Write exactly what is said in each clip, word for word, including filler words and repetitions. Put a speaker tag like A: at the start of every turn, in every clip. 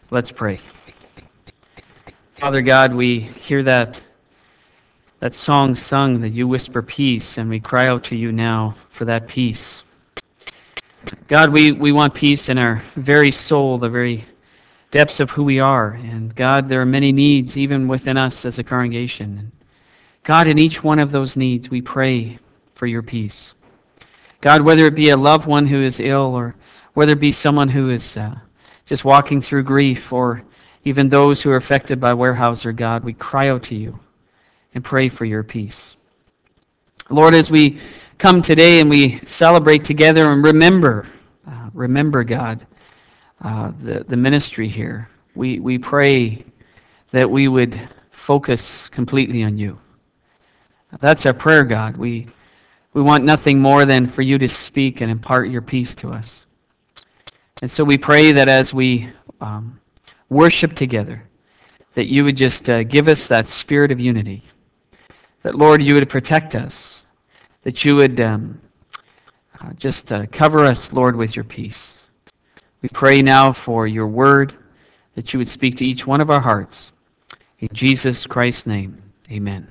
A: Let's pray. Father God, we hear that that song sung that you whisper peace, and we cry out to you now for that peace. God, we, we want peace in our very soul, the very depths of who we are. And God, there are many needs even within us as a congregation. God, in each one of those needs, we pray for your peace. God, whether it be a loved one who is ill, or whether it be someone who is uh, just walking through grief, or even those who are affected by Weyerhaeuser, God, we cry out to you and pray for your peace. Lord, as we come today and we celebrate together and remember, uh, remember, God, uh, the, the ministry here, we, we pray that we would focus completely on you. That's our prayer, God. We, we want nothing more than for you to speak and impart your peace to us. And so we pray that as we um, worship together, that you would just uh, give us that spirit of unity. That, Lord, you would protect us. That you would um, uh, just uh, cover us, Lord, with your peace. We pray now for your word, that you would speak to each one of our hearts. In Jesus Christ's name, amen.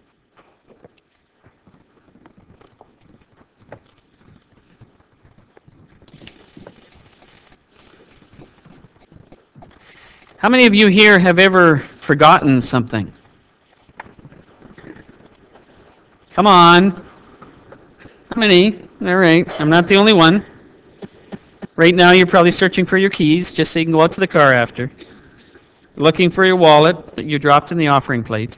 A: How many of you here have ever forgotten something? Come on. How many? All right. I'm not the only one. Right now, you're probably searching for your keys just so you can go out to the car after. Looking for your wallet that you dropped in the offering plate.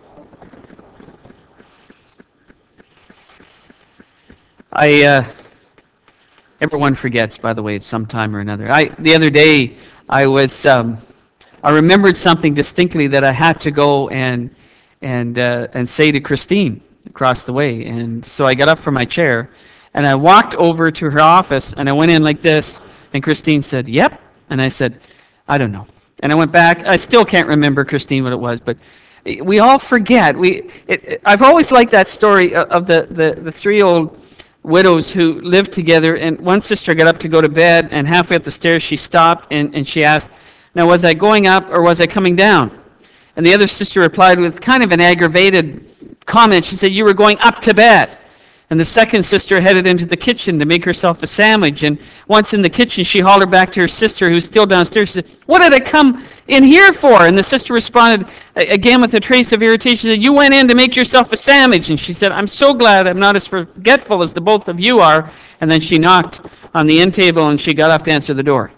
A: I, uh, everyone forgets, by the way, at some time or another. I, the other day, I was, um, I remembered something distinctly that I had to go and, and, uh, and say to Christine across the way. And so I got up from my chair, and I walked over to her office, and I went in like this, and Christine said, "Yep." And I said, "I don't know." And I went back. I still can't remember, Christine, what it was, but we all forget. We, it, it, I've always liked that story of the, the, the three old widows who lived together, and one sister got up to go to bed, and halfway up the stairs she stopped, and, and she asked, "Now, was I going up or was I coming down?" And the other sister replied with kind of an aggravated comment. She said, "You were going up to bed." And the second sister headed into the kitchen to make herself a sandwich. And once in the kitchen, she hollered back to her sister, who's still downstairs. She said, "What did I come in here for?" And the sister responded, again with a trace of irritation, she said, "You went in to make yourself a sandwich." And she said, "I'm so glad I'm not as forgetful as the both of you are." And then she knocked on the end table, and she got up to answer the door.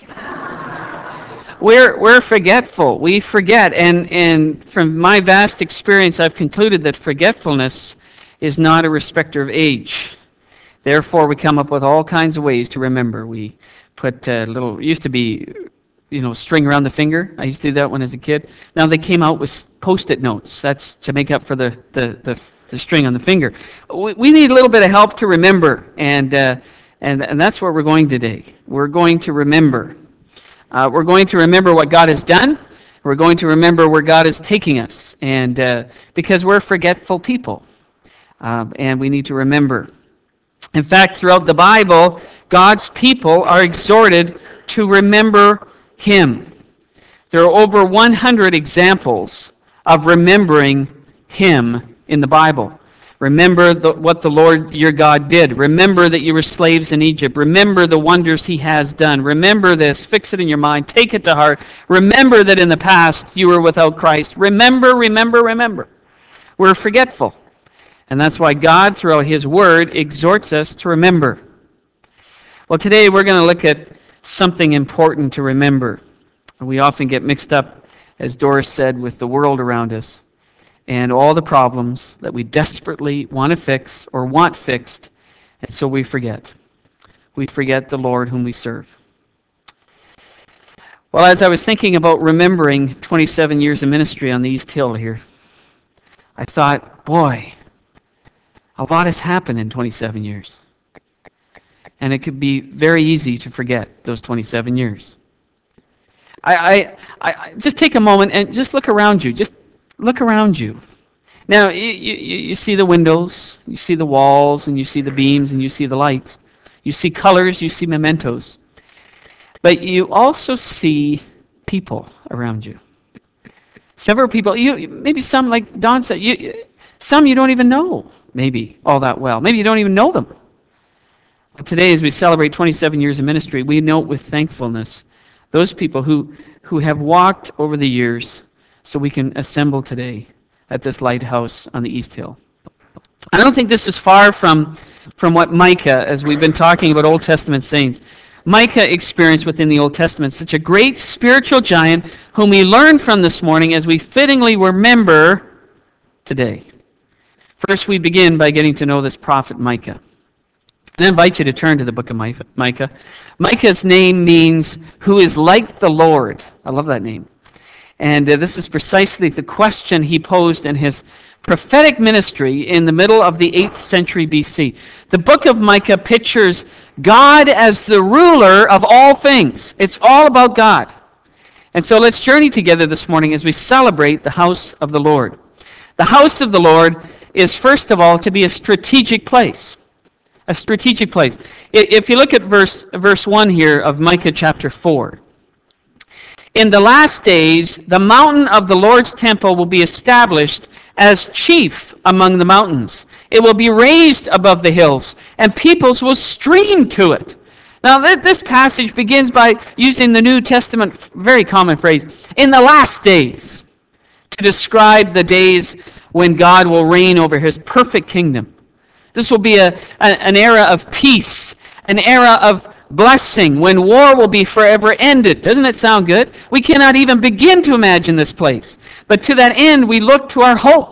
A: We're, we're forgetful. We forget. And, and from my vast experience, I've concluded that forgetfulness is not a respecter of age. Therefore, we come up with all kinds of ways to remember. We put a little, it used to be, you know, string around the finger. I used to do that when I was a kid. Now they came out with Post-it notes. That's to make up for the, the, the, the string on the finger. We, we need a little bit of help to remember, and, uh, and, and that's where we're going today. We're going to remember. Uh, we're going to remember what God has done. We're going to remember where God is taking us, and uh, because we're forgetful people, um, and we need to remember. In fact, throughout the Bible, God's people are exhorted to remember Him. There are over one hundred examples of remembering Him in the Bible. Remember the, what the Lord your God did. Remember that you were slaves in Egypt. Remember the wonders He has done. Remember this. Fix it in your mind. Take it to heart. Remember that in the past you were without Christ. Remember, remember, remember. We're forgetful. And that's why God, throughout His Word, exhorts us to remember. Well, today we're going to look at something important to remember. We often get mixed up, as Doris said, with the world around us and all the problems that we desperately want to fix or want fixed, and so we forget. We forget the Lord whom we serve. Well, as I was thinking about remembering twenty-seven years of ministry on the East Hill here, I thought, boy, a lot has happened in twenty-seven years. And it could be very easy to forget those twenty-seven years. I, I, I just take a moment and just look around you. Just look around you. Now, you, you, you see the windows, you see the walls, and you see the beams, and you see the lights. You see colors, you see mementos. But you also see people around you. Several people, you maybe some, like Don said, you, some you don't even know, maybe, all that well. Maybe you don't even know them. But today, as we celebrate twenty-seven years of ministry, we note with thankfulness those people who, who have walked over the years so we can assemble today at this lighthouse on the East Hill. I don't think this is far from, from what Micah, as we've been talking about Old Testament saints, Micah experienced within the Old Testament, such a great spiritual giant whom we learn from this morning as we fittingly remember today. First, we begin by getting to know this prophet Micah. And I invite you to turn to the book of Micah. Micah's name means who is like the Lord. I love that name. And uh, this is precisely the question he posed in his prophetic ministry in the middle of the eighth century B C. The book of Micah pictures God as the ruler of all things. It's all about God. And so let's journey together this morning as we celebrate the house of the Lord. The house of the Lord is, first of all, to be a strategic place. A strategic place. If you look at verse, verse one here of Micah chapter four, in the last days, the mountain of the Lord's temple will be established as chief among the mountains. It will be raised above the hills, and peoples will stream to it. Now, this passage begins by using the New Testament very common phrase, in the last days, to describe the days when God will reign over his perfect kingdom. This will be a, a, an era of peace, an era of blessing, when war will be forever ended. Doesn't it sound good? We cannot even begin to imagine this place. But to that end, we look to our hope.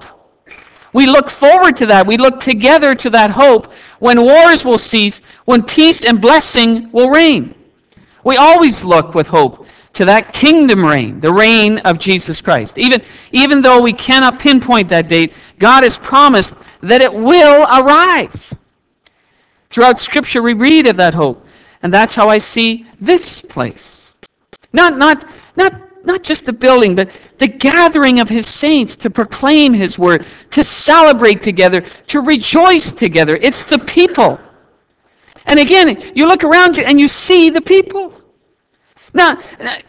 A: We look forward to that. We look together to that hope when wars will cease, when peace and blessing will reign. We always look with hope to that kingdom reign, the reign of Jesus Christ. Even, even though we cannot pinpoint that date, God has promised that it will arrive. Throughout Scripture, we read of that hope. And that's how I see this place. Not, not, not, not just the building, but the gathering of his saints to proclaim his word, to celebrate together, to rejoice together. It's the people. And again, you look around you and you see the people. Now,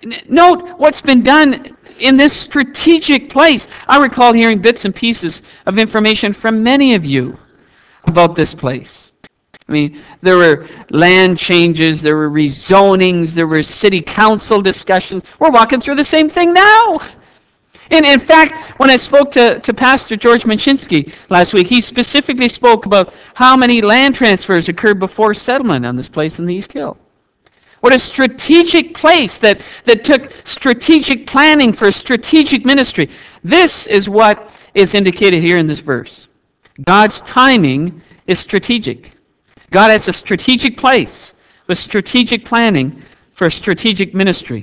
A: note what's been done in this strategic place. I recall hearing bits and pieces of information from many of you about this place. I mean, there were land changes, there were rezonings, there were city council discussions. We're walking through the same thing now. And in fact, when I spoke to, to Pastor George Machinsky last week, he specifically spoke about how many land transfers occurred before settlement on this place in the East Hill. What a strategic place that, that took strategic planning for a strategic ministry. This is what is indicated here in this verse. God's timing is strategic. God has a strategic place with strategic planning for a strategic ministry.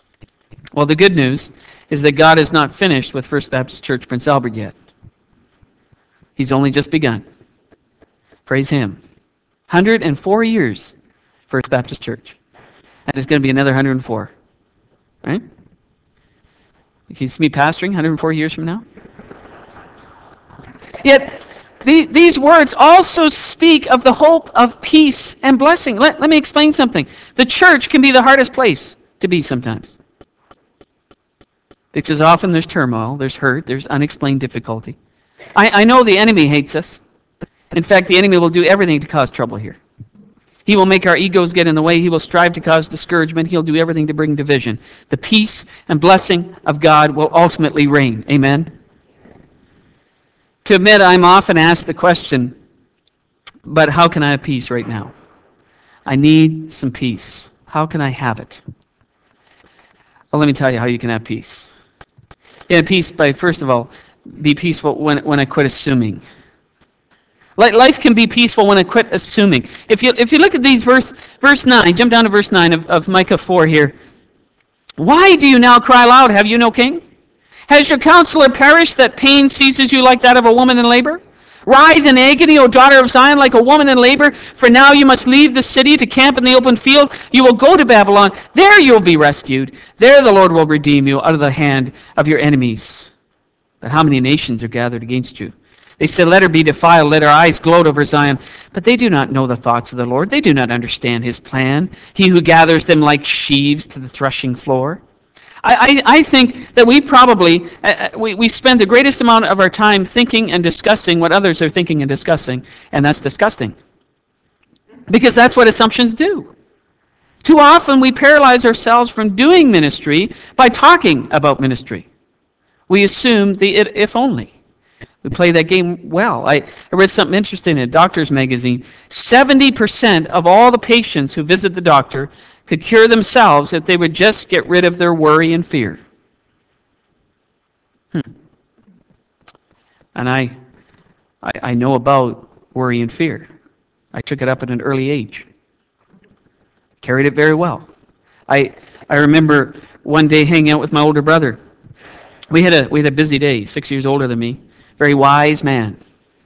A: Well, the good news is that God is not finished with First Baptist Church Prince Albert yet. He's only just begun. Praise him. one hundred four years, First Baptist Church. And there's going to be another one hundred four. Right? Can you see me pastoring one hundred four years from now? Yet, these words also speak of the hope of peace and blessing. Let, let me explain something. The church can be the hardest place to be sometimes. Because often there's turmoil, there's hurt, there's unexplained difficulty. I, I know the enemy hates us. In fact, the enemy will do everything to cause trouble here. He will make our egos get in the way. He will strive to cause discouragement. He'll do everything to bring division. The peace and blessing of God will ultimately reign. Amen? To admit, I'm often asked the question, but how can I have peace right now? I need some peace. How can I have it? Well, let me tell you how you can have peace. You have peace by, first of all, be peaceful when, when I quit assuming. Life can be peaceful when I quit assuming. If you, if you look at these, verse, verse nine, jump down to verse nine of, of Micah four here. Why do you now cry aloud? Have you no king? Has your counselor perished that pain seizes you like that of a woman in labor? Writhe in agony, O daughter of Zion, like a woman in labor, for now you must leave the city to camp in the open field. You will go to Babylon. There you will be rescued. There the Lord will redeem you out of the hand of your enemies. But how many nations are gathered against you? They said, let her be defiled, let her eyes gloat over Zion. But they do not know the thoughts of the Lord. They do not understand his plan. He who gathers them like sheaves to the threshing floor. I, I, I think that we probably, uh, we, we spend the greatest amount of our time thinking and discussing what others are thinking and discussing, and that's disgusting. Because that's what assumptions do. Too often we paralyze ourselves from doing ministry by talking about ministry. We assume the it, if only. We play that game well. I, I read something interesting in a doctor's magazine. seventy percent of all the patients who visit the doctor could cure themselves if they would just get rid of their worry and fear. Hmm. And I, I, I know about worry and fear. I took it up at an early age. Carried it very well. I, I remember one day hanging out with my older brother. We had a we had a busy day. Six years older than me, very wise man.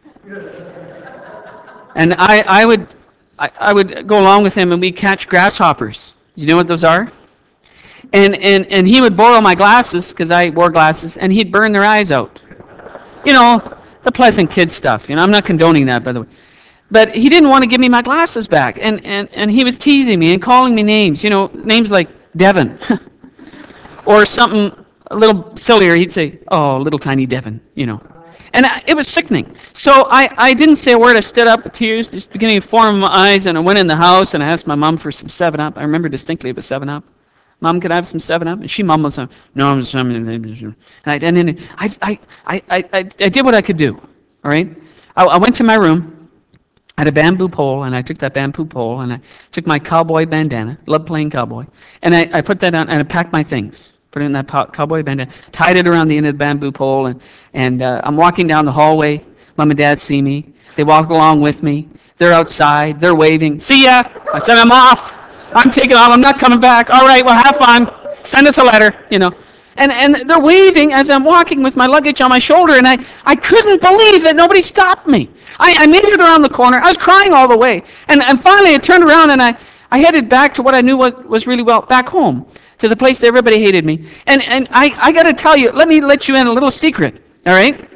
A: And I I would I, I would go along with him, and we'd catch grasshoppers. You know what those are? And and and he would borrow my glasses because I wore glasses, and he'd burn their eyes out. You know, the pleasant kid stuff. You know, I'm not condoning that, by the way. But he didn't want to give me my glasses back, and and and he was teasing me and calling me names. You know, names like Devin, or something a little sillier. He'd say, "Oh, little tiny Devin," you know. And I, it was sickening. So I, I didn't say a word. I stood up, tears just beginning to form in my eyes, and I went in the house and I asked my mom for some seven up. I remember distinctly it was seven up. Mom, could I have some seven up? And she mumbled some, no, I'm some. And I, and then I, I, I, I, I did what I could do, all right? I, I went to my room. I had a bamboo pole, and I took that bamboo pole, and I took my cowboy bandana, loved playing cowboy, and I, I put that on, and I packed my things. Put it in that cowboy bandana, tied it around the end of the bamboo pole, and, and uh, I'm walking down the hallway. Mom and Dad see me. They walk along with me. They're outside. They're waving. See ya! I said, I'm off. I'm taking off. I'm not coming back. All right, well, have fun. Send us a letter, you know. And and they're waving as I'm walking with my luggage on my shoulder, and I, I couldn't believe that nobody stopped me. I, I made it around the corner. I was crying all the way. And, and finally, I turned around, and I, I headed back to what I knew was, was really well, back home, to the place that everybody hated me. And, and I, I got to tell you, let me let you in a little secret, all right?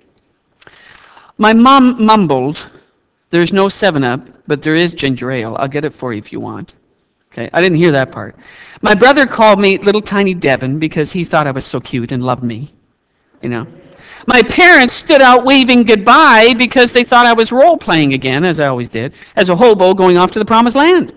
A: My mom mumbled, there's no seven up, but there is ginger ale. I'll get it for you if you want. Okay, I didn't hear that part. My brother called me little tiny Devin because he thought I was so cute and loved me, you know. My parents stood out waving goodbye because they thought I was role-playing again, as I always did, as a hobo going off to the promised land.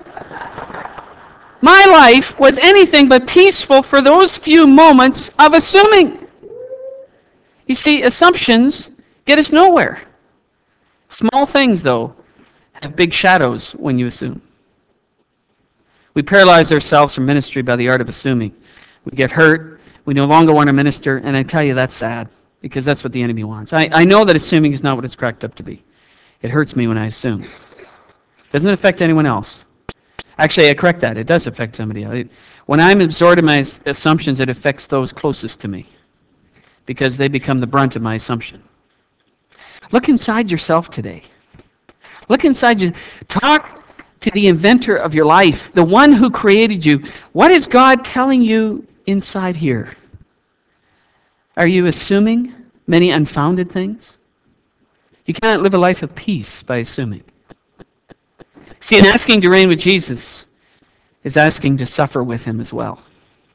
A: My life was anything but peaceful for those few moments of assuming. You see, assumptions get us nowhere. Small things, though, have big shadows when you assume. We paralyze ourselves from ministry by the art of assuming. We get hurt. We no longer want to minister. And I tell you, that's sad, because that's what the enemy wants. I, I know that assuming is not what it's cracked up to be. It hurts me when I assume. Doesn't affect anyone else. Actually, I correct that. It does affect somebody else. It, when I'm absorbed in my assumptions, it affects those closest to me, because they become the brunt of my assumption. Look inside yourself today. Look inside you. Talk to the inventor of your life, the one who created you. What is God telling you inside here? Are you assuming many unfounded things? You cannot live a life of peace by assuming. See, in asking to reign with Jesus is asking to suffer with him as well.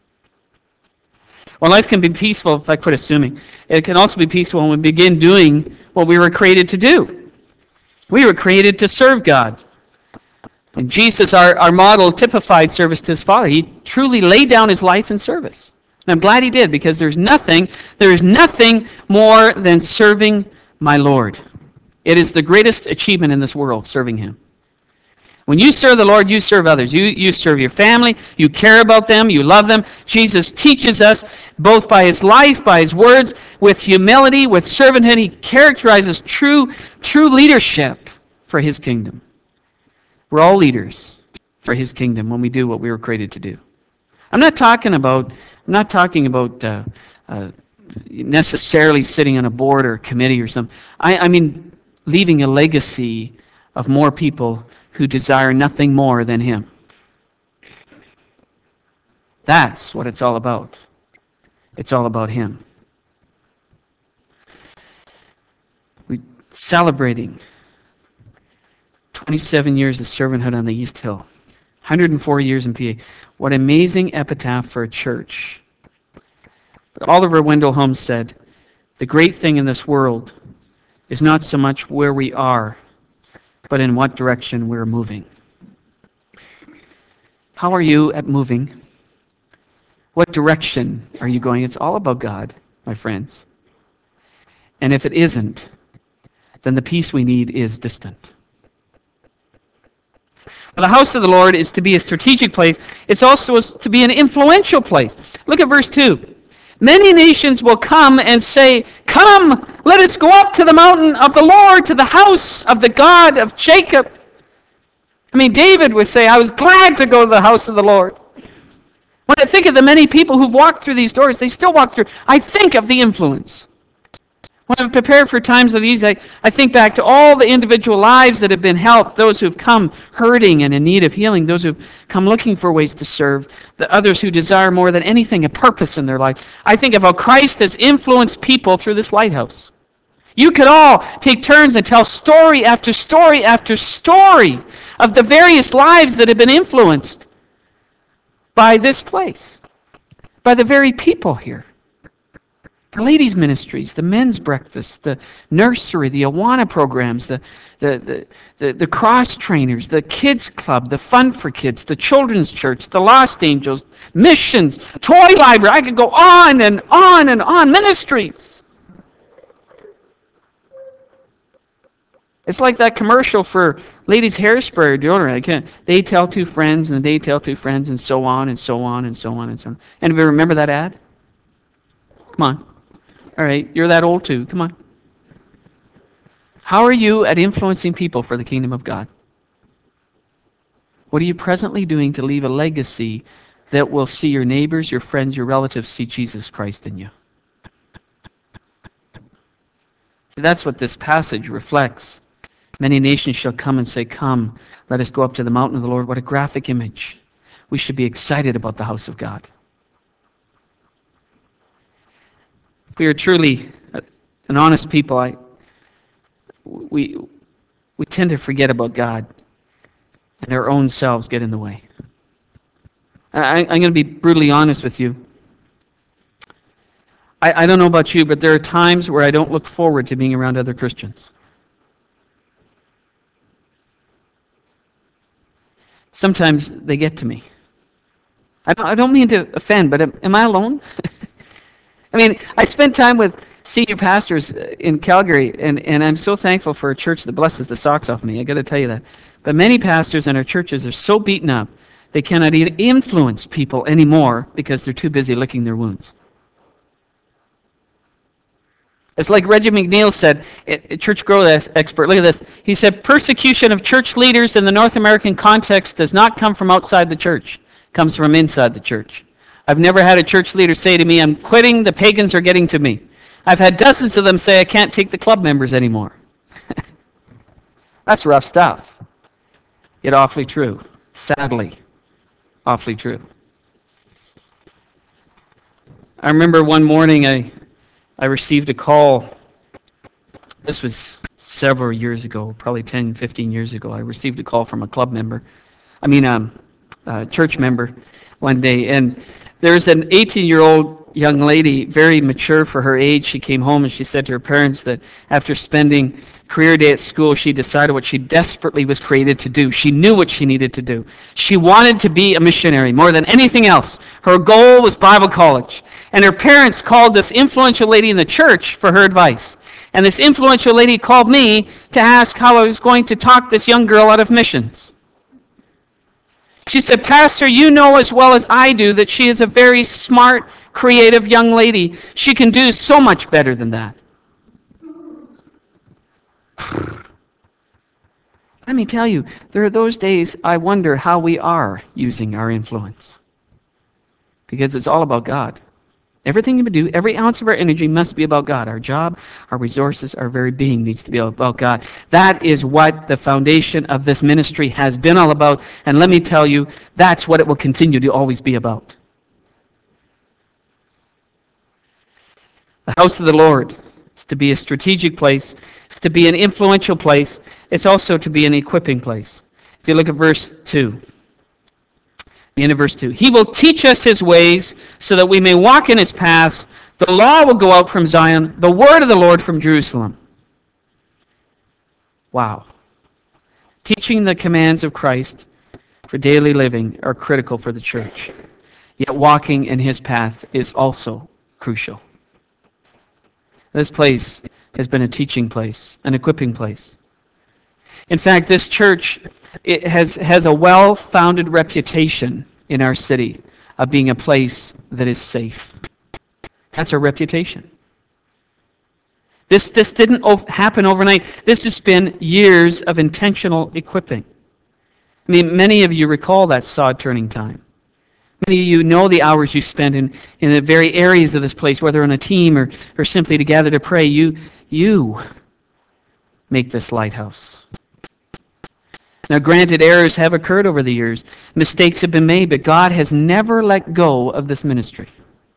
A: Well, life can be peaceful if I quit assuming. It can also be peaceful when we begin doing what we were created to do. We were created to serve God. And Jesus, our, our model, typified service to his Father. He truly laid down his life in service. And I'm glad he did, because there's nothing, there is nothing more than serving my Lord. It is the greatest achievement in this world, serving him. When you serve the Lord, you serve others. You, you serve your family. You care about them. You love them. Jesus teaches us, both by his life, by his words, with humility, with servanthood. He characterizes true, true leadership for his kingdom. We're all leaders for his kingdom when we do what we were created to do. I'm not talking about, I'm not talking about uh, uh, necessarily sitting on a board or a committee or something. I, I mean leaving a legacy of more people who desire nothing more than him. That's what it's all about. It's all about him. We're celebrating twenty-seven years of servanthood on the East Hill. hundred four years in P A. What amazing epitaph for a church. But Oliver Wendell Holmes said, the great thing in this world is not so much where we are, but in what direction we're moving. How are you at moving? What direction are you going? It's all about God, my friends. And if it isn't, then the peace we need is distant. The house of the Lord is to be a strategic place. It's also to be an influential place. Look at verse two. Many nations will come and say, come, let us go up to the mountain of the Lord, to the house of the God of Jacob. I mean, David would say, I was glad to go to the house of the Lord. When I think of the many people who've walked through these doors, they still walk through. I think of the influence. When I prepare for times of these, I, I think back to all the individual lives that have been helped, those who've come hurting and in need of healing, those who've come looking for ways to serve, the others who desire more than anything a purpose in their life. I think of how Christ has influenced people through this lighthouse. You could all take turns and tell story after story after story of the various lives that have been influenced by this place, by the very people here. The ladies' ministries, the men's breakfast, the nursery, the Awana programs, the, the, the, the, the cross trainers, the kids club, the fun for kids, the children's church, the lost angels, missions, toy library. I could go on and on and on. Ministries. It's like that commercial for ladies' hairspray deodorant. I can't, they tell two friends and they tell two friends and so on and so on and so on and so on. Anybody remember that ad? Come on. All right, you're that old too. Come on. How are you at influencing people for the kingdom of God? What are you presently doing to leave a legacy that will see your neighbors, your friends, your relatives see Jesus Christ in you? See, that's what this passage reflects. Many nations shall come and say, come, let us go up to the mountain of the Lord. What a graphic image. We should be excited about the house of God. If we are truly an honest people, I, we, we tend to forget about God, and our own selves get in the way. I, I'm going to be brutally honest with you. I, I don't know about you, but there are times where I don't look forward to being around other Christians. Sometimes they get to me. I don't, I don't mean to offend, but am, am I alone? I mean, I spent time with senior pastors in Calgary, and, and I'm so thankful for a church that blesses the socks off me. I got to tell you that. But many pastors in our churches are so beaten up, they cannot even influence people anymore because they're too busy licking their wounds. It's like Reggie McNeil said, a church growth expert. Look at this. He said, persecution of church leaders in the North American context does not come from outside the church. It comes from inside the church. I've never had a church leader say to me, I'm quitting, the pagans are getting to me. I've had dozens of them say, I can't take the club members anymore. That's rough stuff. Yet awfully true. Sadly, awfully true. I remember one morning I, I received a call. This was several years ago, probably ten, fifteen years ago. I received a call from a club member. I mean, um, a church member one day. And there's an eighteen-year-old young lady, very mature for her age. She came home and she said to her parents that after spending career day at school, she decided what she desperately was created to do. She knew what she needed to do. She wanted to be a missionary more than anything else. Her goal was Bible college. And her parents called this influential lady in the church for her advice. And this influential lady called me to ask how I was going to talk this young girl out of missions. She said, Pastor, you know as well as I do that she is a very smart, creative young lady. She can do so much better than that. Let me tell you, there are those days I wonder how we are using our influence. Because it's all about God. Everything we do, every ounce of our energy must be about God. Our job, our resources, our very being needs to be about God. That is what the foundation of this ministry has been all about. And let me tell you, that's what it will continue to always be about. The house of the Lord is to be a strategic place. It's to be an influential place. It's also to be an equipping place. If you look at verse two. The end of verse two. He will teach us his ways so that we may walk in his paths. The law will go out from Zion, the word of the Lord from Jerusalem. Wow. Teaching the commands of Christ for daily living are critical for the church. Yet walking in his path is also crucial. This place has been a teaching place, an equipping place. In fact, this church it has, has a well-founded reputation in our city of being a place that is safe. That's our reputation. This, this didn't happen overnight. This has been years of intentional equipping. I mean, many of you recall that sod turning time. Many of you know the hours you spent in, in the very areas of this place, whether on a team or, or simply to gather to pray. You, you make this lighthouse. Now, granted, errors have occurred over the years. Mistakes have been made, but God has never let go of this ministry.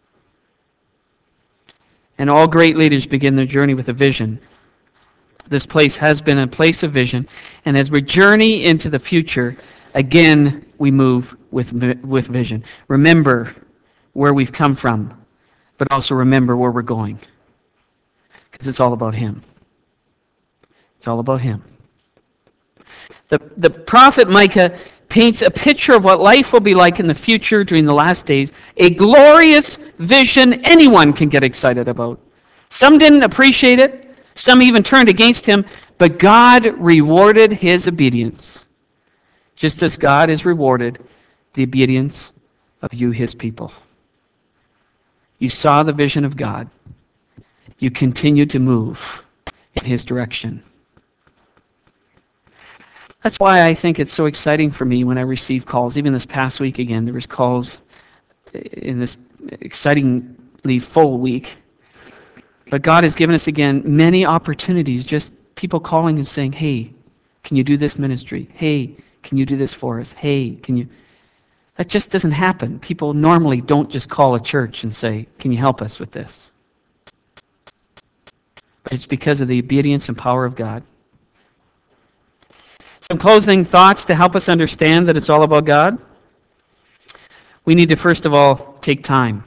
A: And all great leaders begin their journey with a vision. This place has been a place of vision. And as we journey into the future, again, we move with, with vision. Remember where we've come from, but also remember where we're going. Because it's all about him. It's all about him. The, the prophet Micah paints a picture of what life will be like in the future during the last days, a glorious vision anyone can get excited about. Some didn't appreciate it, some even turned against him, but God rewarded his obedience, just as God has rewarded the obedience of you, his people. You saw the vision of God. You continue to move in his direction. That's why I think it's so exciting for me when I receive calls. Even this past week again, there was calls in this excitingly full week. But God has given us again many opportunities, just people calling and saying, hey, can you do this ministry? Hey, can you do this for us? Hey, can you... That just doesn't happen. People normally don't just call a church and say, can you help us with this? But it's because of the obedience and power of God. Some closing thoughts to help us understand that it's all about God. We need to first of all take time.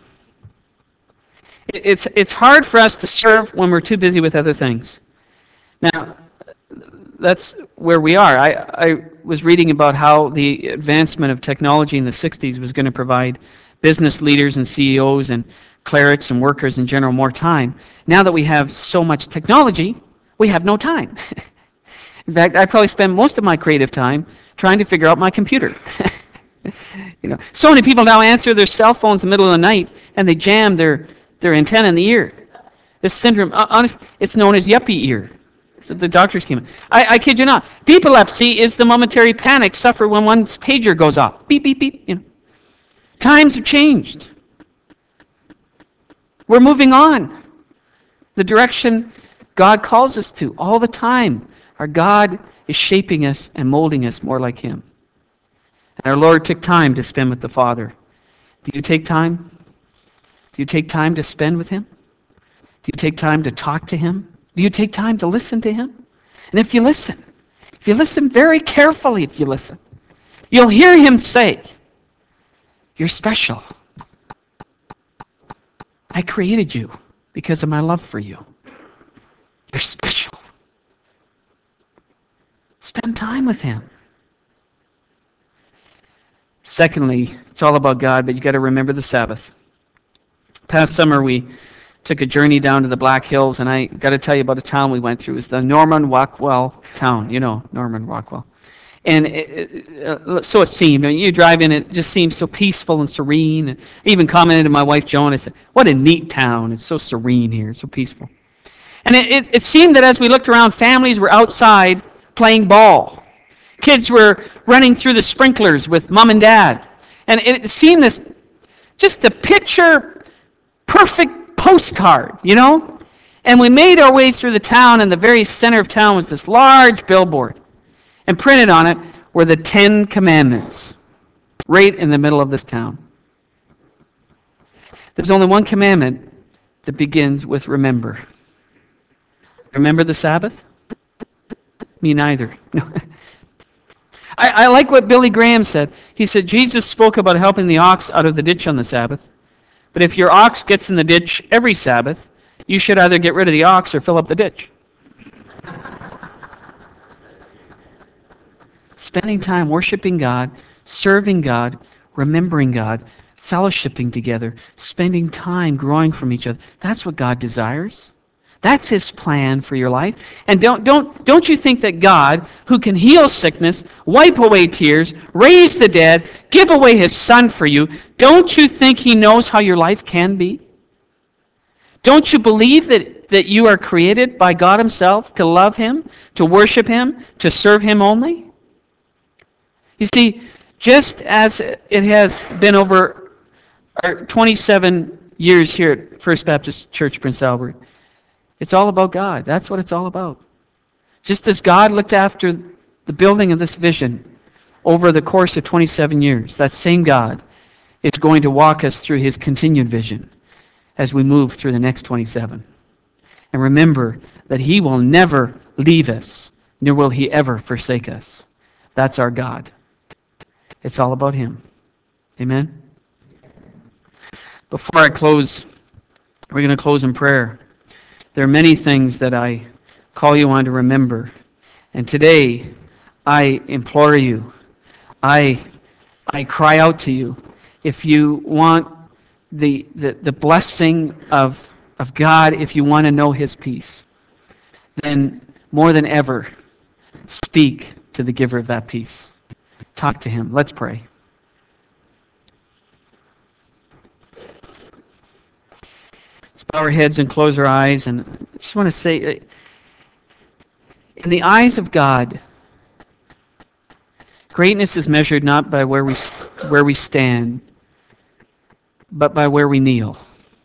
A: It's, it's hard for us to serve when we're too busy with other things. Now, that's where we are. I, I was reading about how the advancement of technology in the sixties was going to provide business leaders and C E Os and clerics and workers in general more time. Now that we have so much technology, we have no time. In fact, I probably spend most of my creative time trying to figure out my computer. You know, so many people now answer their cell phones in the middle of the night and they jam their, their antenna in the ear. This syndrome, honest, it's known as yuppie ear. So the doctors came in. I, I kid you not. Beepilepsy is the momentary panic suffered when one's pager goes off. Beep, beep, beep. You know. Times have changed. We're moving on. The direction God calls us to all the time. Our God is shaping us and molding us more like him. And our Lord took time to spend with the Father. Do you take time? Do you take time to spend with him? Do you take time to talk to him? Do you take time to listen to him? And if you listen, if you listen very carefully, if you listen, you'll hear him say, you're special. I created you because of my love for you. You're special. Spend time with him. Secondly, it's all about God, but you got to remember the Sabbath. Past summer, we took a journey down to the Black Hills, and I got to tell you about a town we went through. It was the Norman Rockwell town. You know, Norman Rockwell. And it, it, uh, so it seemed. I mean, you drive in, it just seems so peaceful and serene. And I even commented to my wife, Joan, I said, what a neat town. It's so serene here. It's so peaceful. And it, it, it seemed that as we looked around, families were outside playing ball. Kids were running through the sprinklers with mom and dad. And it seemed this, just a picture perfect postcard, you know? And we made our way through the town, and the very center of town was this large billboard. And printed on it were the Ten Commandments, right in the middle of this town. There's only one commandment that begins with remember. Remember the Sabbath? Me neither. No. I, I like what Billy Graham said. He said, Jesus spoke about helping the ox out of the ditch on the Sabbath. But if your ox gets in the ditch every Sabbath, you should either get rid of the ox or fill up the ditch. Spending time worshiping God, serving God, remembering God, fellowshipping together, spending time growing from each other. That's what God desires. That's his plan for your life. And don't, don't, don't you think that God, who can heal sickness, wipe away tears, raise the dead, give away his son for you, don't you think he knows how your life can be? Don't you believe that, that you are created by God himself to love him, to worship him, to serve him only? You see, just as it has been over our twenty-seven years here at First Baptist Church, Prince Albert, it's all about God. That's what it's all about. Just as God looked after the building of this vision over the course of twenty-seven years, that same God is going to walk us through his continued vision as we move through the next twenty-seven. And remember that he will never leave us, nor will he ever forsake us. That's our God. It's all about him. Amen? Before I close, we're going to close in prayer. There are many things that I call you on to remember. And today, I implore you, I, I cry out to you, if you want the, the, the blessing of, of God, if you want to know his peace, then more than ever, speak to the giver of that peace. Talk to him. Let's pray. Let's bow our heads and close our eyes. And I just want to say, in the eyes of God, greatness is measured not by where we where we stand, but by where we kneel.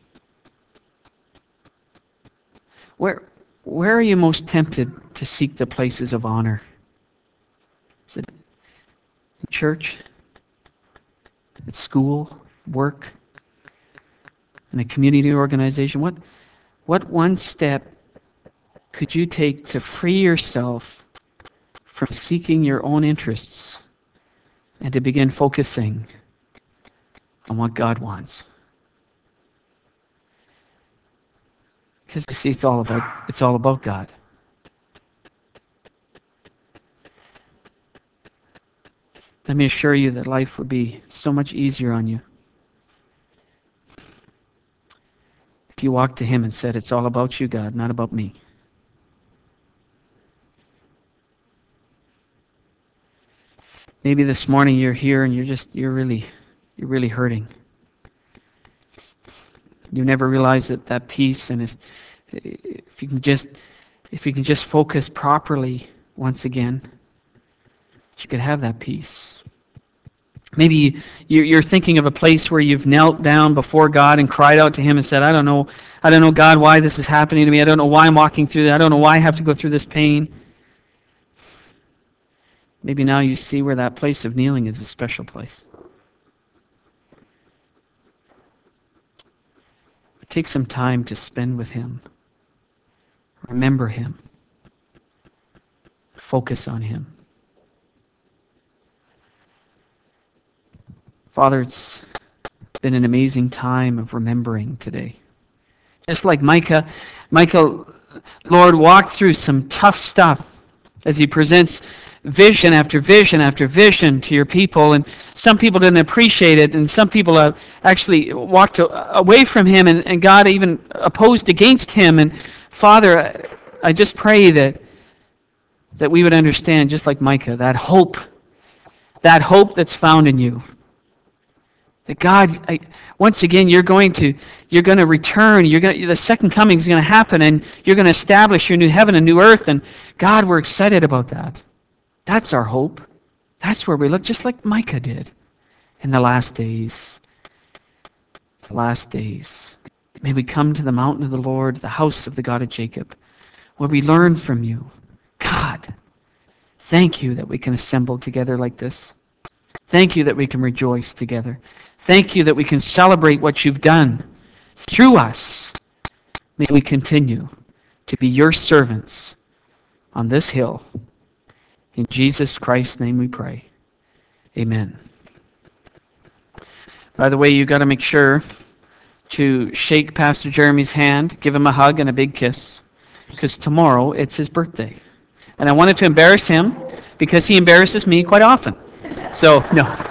A: Where where are you most tempted to seek the places of honor? Is it in church? At school? Work? In a community organization? What what one step could you take to free yourself from seeking your own interests and to begin focusing on what God wants? Because you see, it's all about it's all about God. Let me assure you that life would be so much easier on you if you walked to him and said, "It's all about you, God, not about me." Maybe this morning you're here and you're just you're really you're really hurting. You never realized that that peace, and if you can just if you can just focus properly once again, you could have that peace. Maybe you're thinking of a place where you've knelt down before God and cried out to him and said, I don't know, I don't know, God, why this is happening to me. I don't know why I'm walking through that. I don't know why I have to go through this pain. Maybe now you see where that place of kneeling is a special place. Take some time to spend with him. Remember him. Focus on him. Father, it's been an amazing time of remembering today. Just like Micah, Micah, Lord, walked through some tough stuff as he presents vision after vision after vision to your people, and some people didn't appreciate it, and some people uh, actually walked away from him, and, and God even opposed against him. And Father, I, I just pray that that we would understand, just like Micah, that hope, that hope that's found in you. That God, I, once again, you're going to you're going to return. You're going to, the second coming is going to happen, and you're going to establish your new heaven and new earth. And God, we're excited about that. That's our hope. That's where we look, just like Micah did in the last days. The last days. May we come to the mountain of the Lord, the house of the God of Jacob, where we learn from you. God, thank you that we can assemble together like this. Thank you that we can rejoice together. Thank you that we can celebrate what you've done through us. May we continue to be your servants on this hill. In Jesus Christ's name we pray. Amen. By the way, you got to make sure to shake Pastor Jeremy's hand, give him a hug and a big kiss, because tomorrow it's his birthday. And I wanted to embarrass him because he embarrasses me quite often. So, no.